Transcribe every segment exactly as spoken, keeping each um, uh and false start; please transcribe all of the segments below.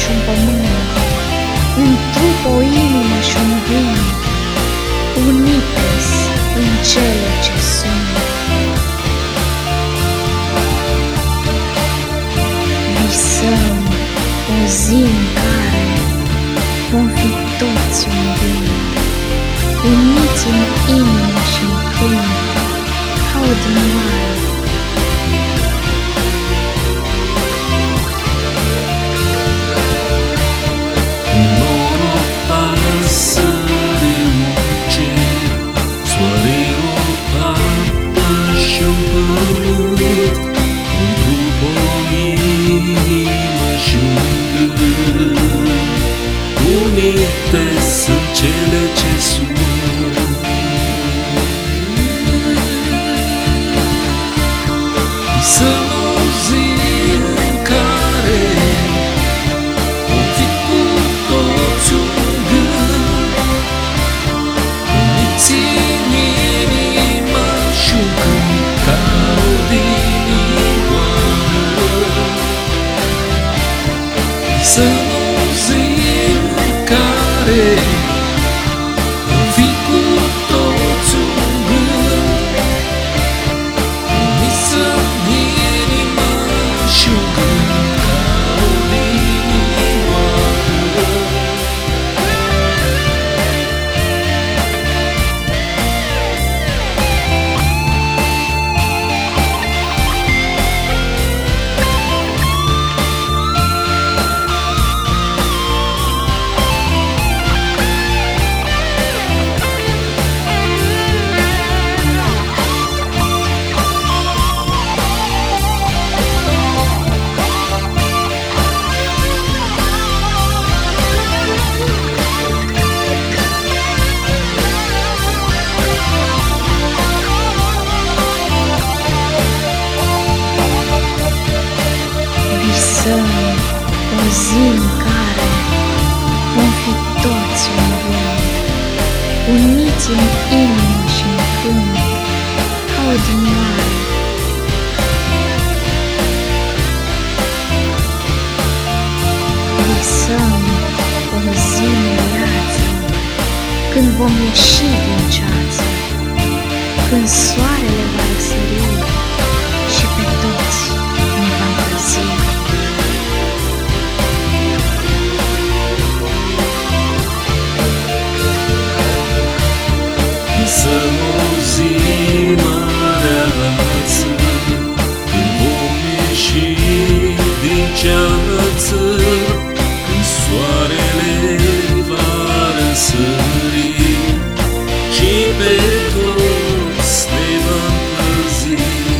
și un pământ, un trup, o inimă și un gând, unite-s în cele ce sunt. Visăm o zi în care vom fi toți un gând, uniți în inimă și în cânt, ca odinioară. Unite sunt cele ce sunt. Visăm o zi în care vom fi cu toți un gând, uniți în inima și un cânt ca odinioară. Visăm o zi care vom fi cu toți un gând, uniți în inima și un gând ca odinioară. Visăm o zi în care vom fi toți un gând, uniți în inimă și în cânt, ca odinioară. Visăm o zi în viață, când vom ieși din ceață, când soarele va răsări și pe toți ne va încălzi. Visăm o zi măreață, când vom ieși din ceață, când soarele va răsări și pe toți ne va încălzi.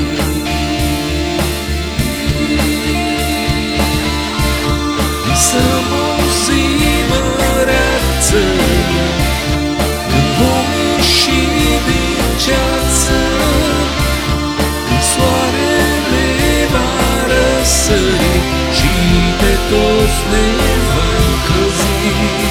Visăm o zi măreață, când vom ieși din ceață, când soarele va răsări și pe toți ne va încălzi.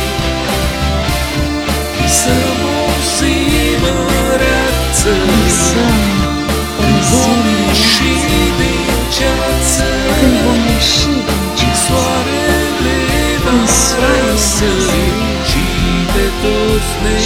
Visăm o zi măreață, Visăm o când zi vom ieși din ceață, când vom ieși din când ceață, soarele va când soarele va răsări răsări și pe toți ne